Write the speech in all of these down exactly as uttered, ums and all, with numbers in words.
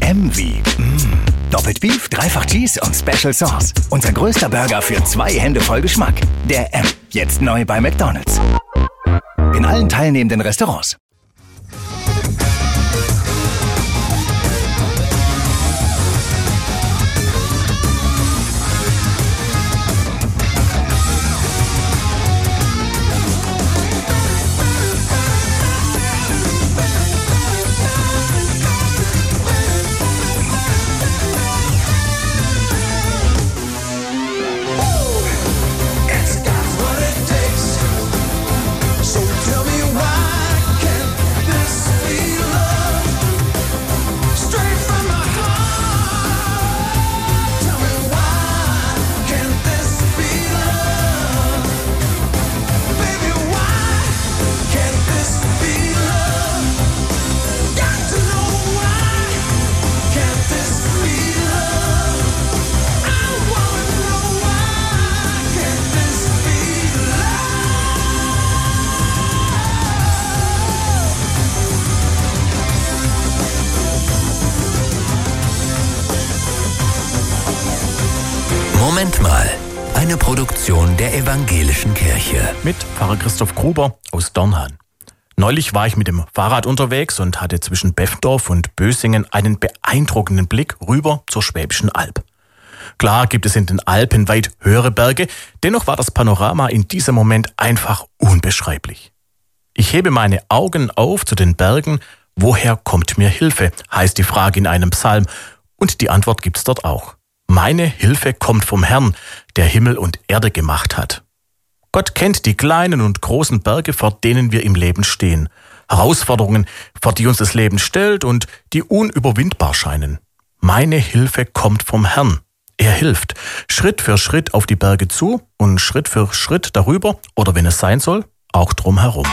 M wie mm. Doppelt Beef, Dreifach Cheese und Special Sauce. Unser größter Burger für zwei Hände voll Geschmack. Der M. Jetzt neu bei McDonald's. In allen teilnehmenden Restaurants. Moment mal, eine Produktion der Evangelischen Kirche. Mit Pfarrer Christoph Gruber aus Dornhan. Neulich war ich mit dem Fahrrad unterwegs und hatte zwischen Beffendorf und Bösingen einen beeindruckenden Blick rüber zur Schwäbischen Alb. Klar gibt es in den Alpen weit höhere Berge, dennoch war das Panorama in diesem Moment einfach unbeschreiblich. Ich hebe meine Augen auf zu den Bergen. Woher kommt mir Hilfe, heißt die Frage in einem Psalm. Und die Antwort gibt's dort auch. Meine Hilfe kommt vom Herrn, der Himmel und Erde gemacht hat. Gott kennt die kleinen und großen Berge, vor denen wir im Leben stehen. Herausforderungen, vor die uns das Leben stellt und die unüberwindbar scheinen. Meine Hilfe kommt vom Herrn. Er hilft, Schritt für Schritt auf die Berge zu und Schritt für Schritt darüber oder wenn es sein soll, auch drumherum.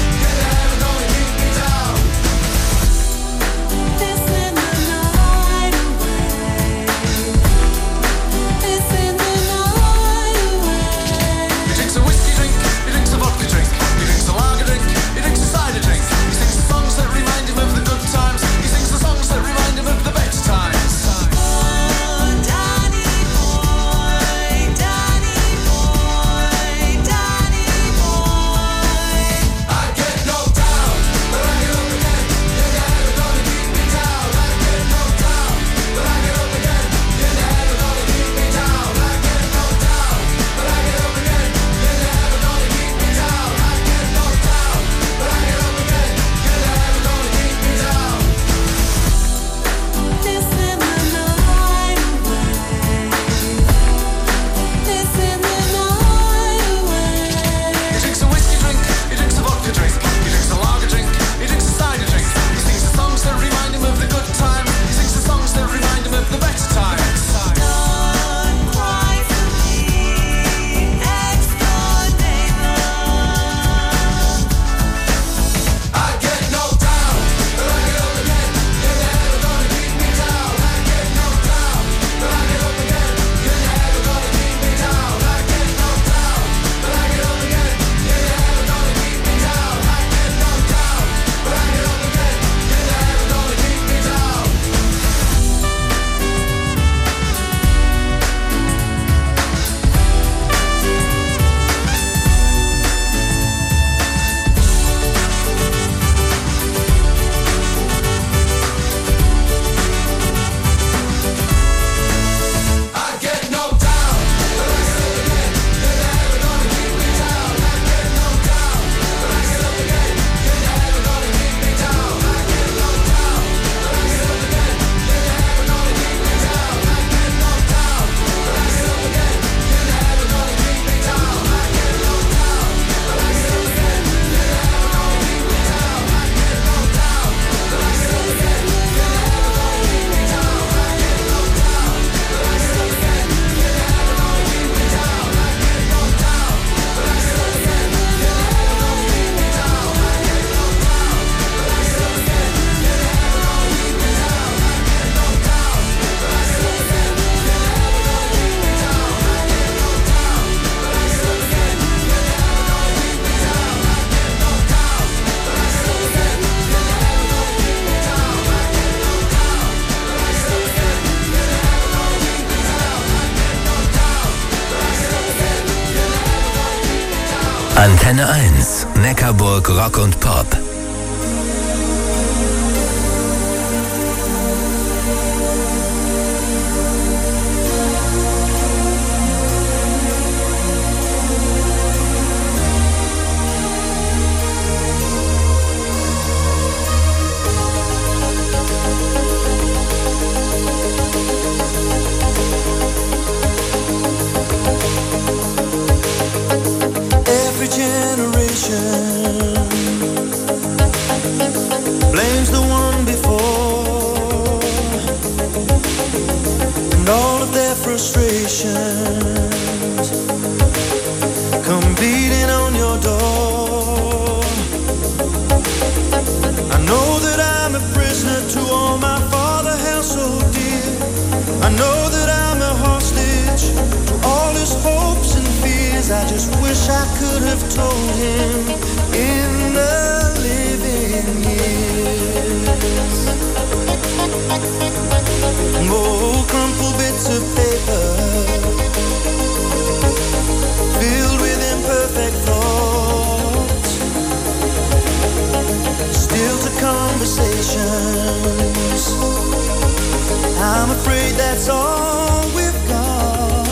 This in the night. Antenne eins, Neckarburg Rock und Pop. Blames the one before, and all of their frustrations come beating on your door. I know that I'm a prisoner to all my father held so dear. I know that I'm a hostage to all his hopes and fears. I just wish I could have told him in the living years. Oh, crumpled bits of paper filled with imperfect thoughts, still to conversations. I'm afraid that's all we've got.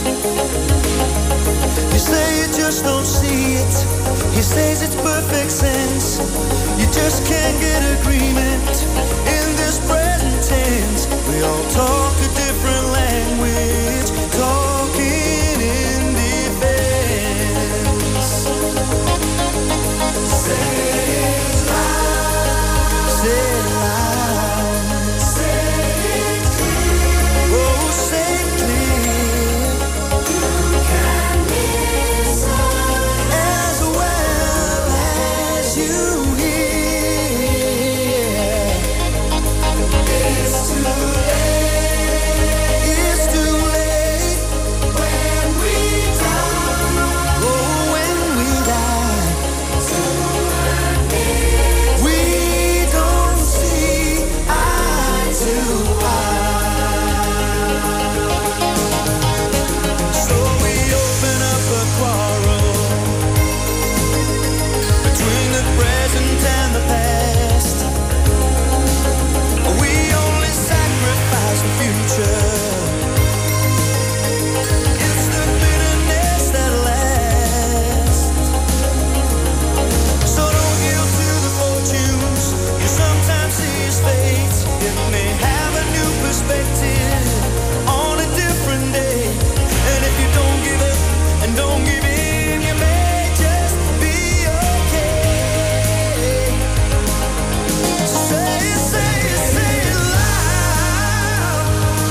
You say you just don't see it. He says it's perfect sense. You just can't get agreement in this present tense. We all talk a different language, talking in defense. Say it loud. Say it loud. Say it clear. Oh, say it clear. You can listen as well as you hear. It's too late. It's too late when we die. Oh, when we die. We don't see eye to eye. So we open up a quarrel between the present and the past. We only sacrifice the future. It's the bitterness that lasts. So don't yield to the fortunes you sometimes see as fate. It may have a new perspective on a different day. And if you don't give up and don't give in, you may just be okay. So say it, say it, say it loud.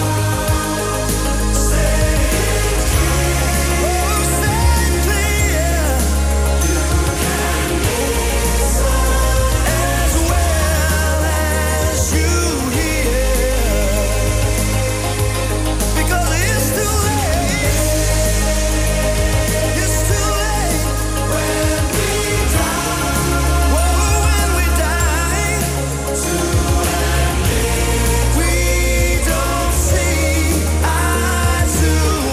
Say it clear. Oh, say it clear. You can listen as well as you hear. Because it's too late. It's too late when we die. Whoa, when we die. We don't see eye to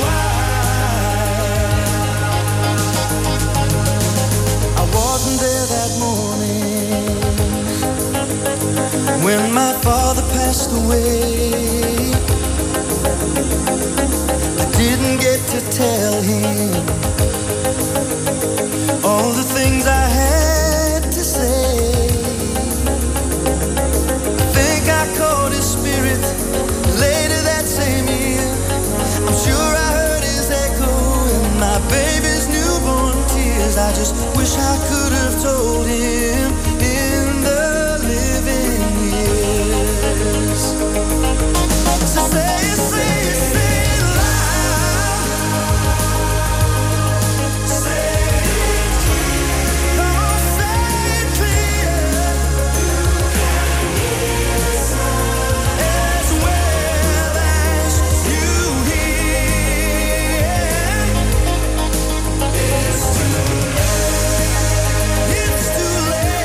eye. I wasn't there that morning when my father passed away. I didn't get to tell him all the things I had to say. I think I caught his spirit later that same year. I'm sure I heard his echo in my baby's newborn tears. I just wish I could have told him in the living years. So say it, say it, say it loud. Say it clear. Come on, say it clear. As well as you hear. It's too late. It's too late.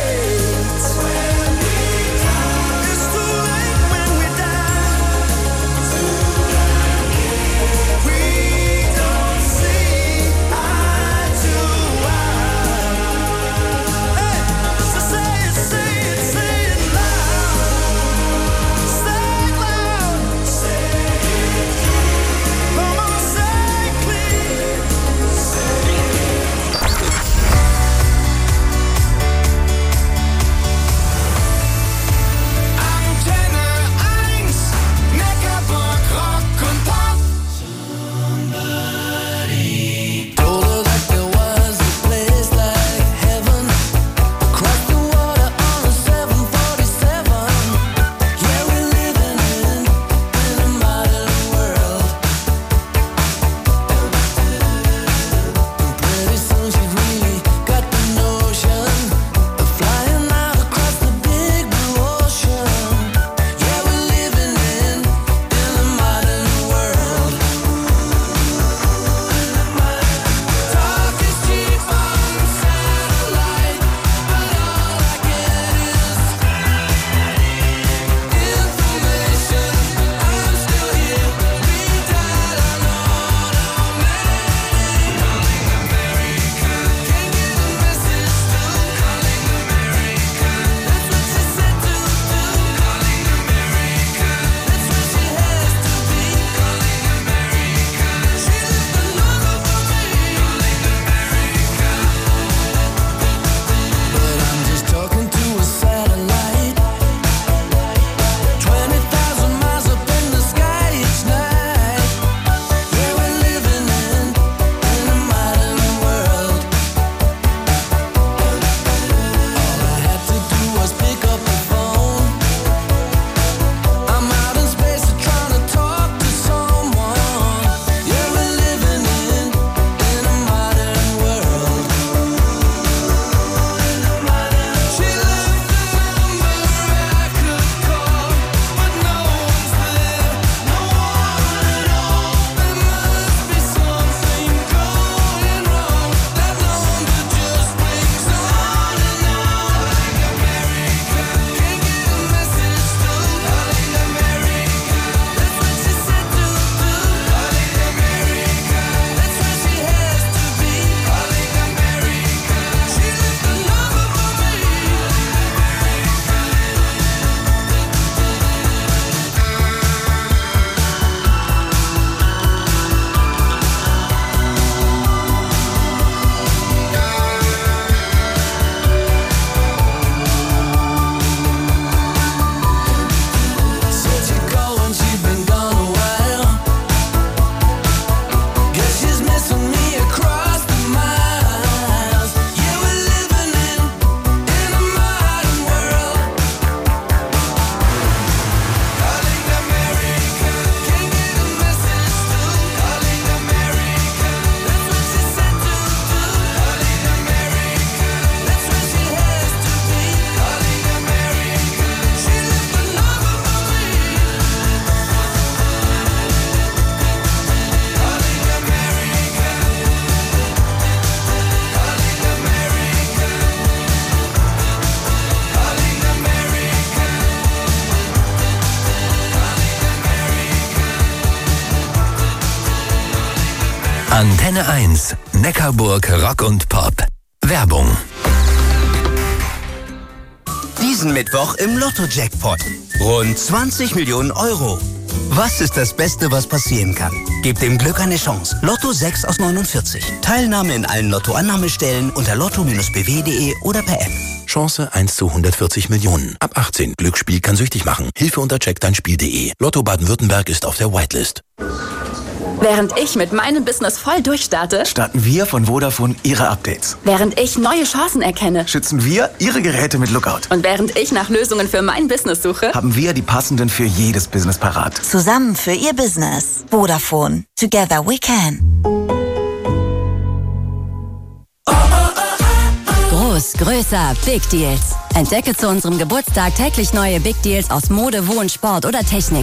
Antenne eins, Neckarburg Rock und Pop. Werbung. Diesen Mittwoch im Lotto-Jackpot. Rund zwanzig Millionen Euro. Was ist das Beste, was passieren kann? Gebt dem Glück eine Chance. Lotto sechs aus neunundvierzig. Teilnahme in allen Lotto-Annahmestellen unter lotto Bindestrich b w punkt de oder per App. Chance eins zu hundertvierzig Millionen. Ab achtzehn. Glücksspiel kann süchtig machen. Hilfe unter check dein spiel punkt de. Lotto Baden-Württemberg ist auf der Whitelist. Während ich mit meinem Business voll durchstarte, starten wir von Vodafone Ihre Updates. Während ich neue Chancen erkenne, schützen wir Ihre Geräte mit Lookout. Und während ich nach Lösungen für mein Business suche, haben wir die passenden für jedes Business parat. Zusammen für Ihr Business. Vodafone. Together we can. Groß, größer, Big Deals. Entdecke zu unserem Geburtstag täglich neue Big Deals aus Mode, Wohn, Sport oder Technik.